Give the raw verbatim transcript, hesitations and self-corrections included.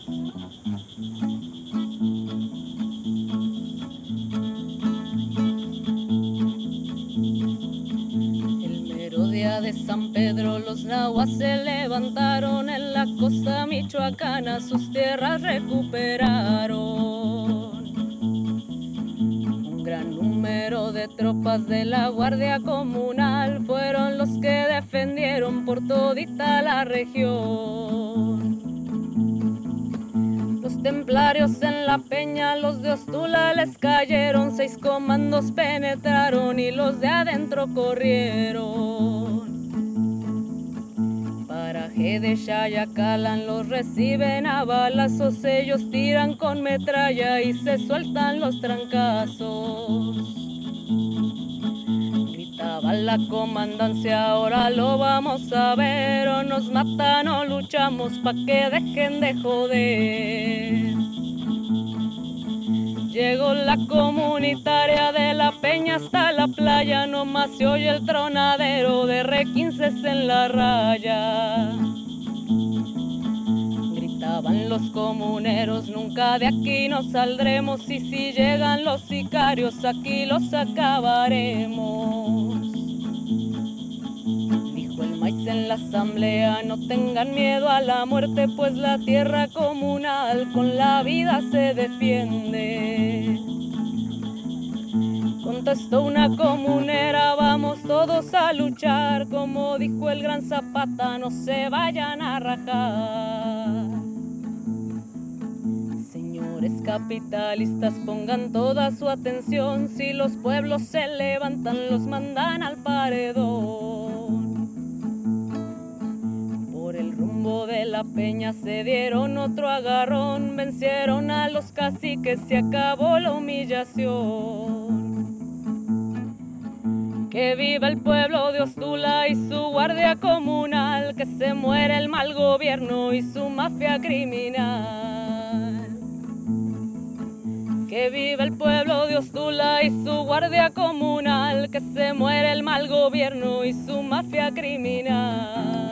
De San Pedro los nahuas se levantaron, en la costa michoacana sus tierras recuperaron. Un gran número de tropas de la Guardia Comunal fueron los que defendieron por todita la región. Los templarios en la peña, los de Ostula les cayeron, seis comandos penetraron y los de adentro corrieron. Paraje de Chayacalan los reciben a balazos, ellos tiran con metralla y se sueltan los trancazos. Gritaba la comandancia, ahora lo vamos a ver, o nos matan o luchamos pa' que dejen de joder. Llegó la comunitaria de la peña hasta la playa, nomás se oye el tronadero de requinces en la raya. Gritaban los comuneros, nunca de aquí nos saldremos, y si llegan los sicarios aquí los acabaremos. Dijo el maíz en la asamblea, no tengan miedo a la muerte, pues la tierra comunal con la vida se defiende. Contestó una comunera, vamos todos a luchar, como dijo el gran Zapata, no se vayan a rajar. Señores capitalistas, pongan toda su atención, si los pueblos se levantan los mandan al paredón. Por el rumbo de la peña se dieron otro agarrón, vencieron a los caciques, se acabó la humillación. Que viva el pueblo de Ostula y su guardia comunal, que se muere el mal gobierno y su mafia criminal. Que viva el pueblo de Ostula y su guardia comunal, que se muere el mal gobierno y su mafia criminal.